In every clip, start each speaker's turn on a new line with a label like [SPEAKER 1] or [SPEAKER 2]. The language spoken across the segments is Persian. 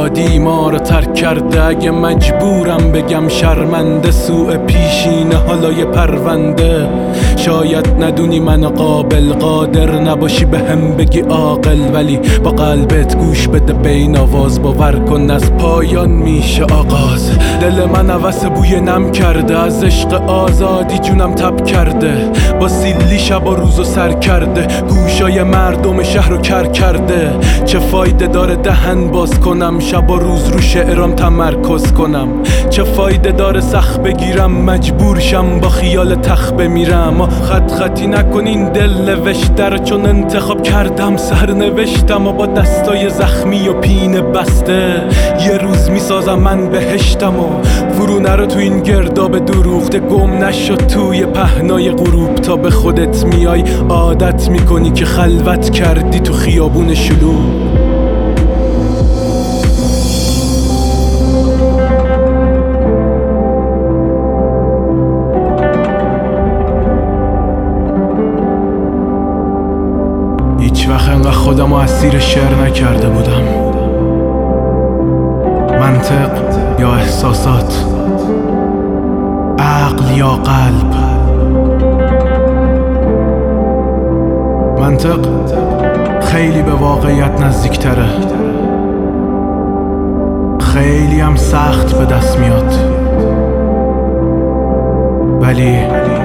[SPEAKER 1] آزادی ما رو ترک کرده. اگه مجبورم بگم شرمنده، سوء پیشینه حالای پرونده. شاید ندونی من قابل، قادر نباشی به هم بگی عاقل، ولی با قلبت گوش بده به این آواز. باور کن از پایان میشه آغاز. دل من هوس بوی نم کرده، از عشق آزادی جونم تب کرده. با سیلی شب و روزو سر کرده، گوشای مردم شهر رو کر کرده. چه فایده داره دهن باز کنم، شب و روز رو شعرام تمرکز کنم؟ چه فایده داره سخت بگیرم، مجبور شم با خیال تخت بمیرم؟ خط خطی نکنین دل نوشته رو، چون انتخاب کردم سر نوشتم. و با دستای زخمی و پینه بسته یه روز میسازم من بهشتم. و ورونه رو تو این گرداب دروغته، گم نشد توی پهنای غروب. تا به خودت میای عادت میکنی که خلوت کردی تو خیابون شلوغ. هیچ وقت انقدر خودم رو اسیر شعر نکرده بودم. منطق یا احساسات، عقل یا قلب. منطق خیلی به واقعیت نزدیکتره، خیلی هم سخت به دست میاد، ولی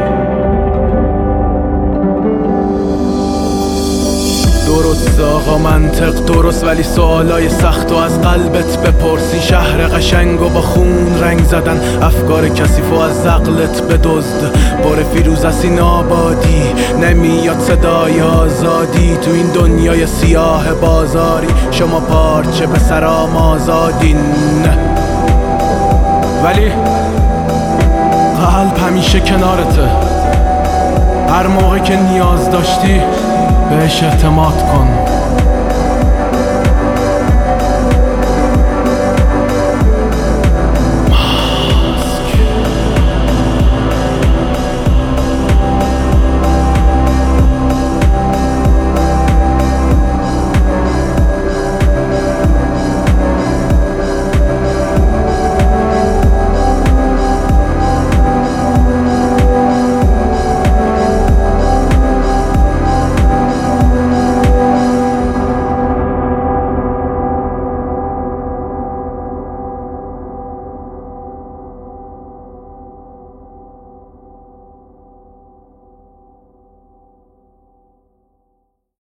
[SPEAKER 1] درست آقا. منطق درست، ولی سوالای سخت و از قلبت بپرسی. شهر قشنگ و با خون رنگ زدن، افکار کثیف و از عقلت بدزد. پر فیروز از این آبادی، نمیاد صدای آزادی. تو این دنیای سیاه بازاری، شما پارچه به سرام آزادین. ولی قلب همیشه کنارته. هر موقع که نیاز داشتی بهش اعتماد کن.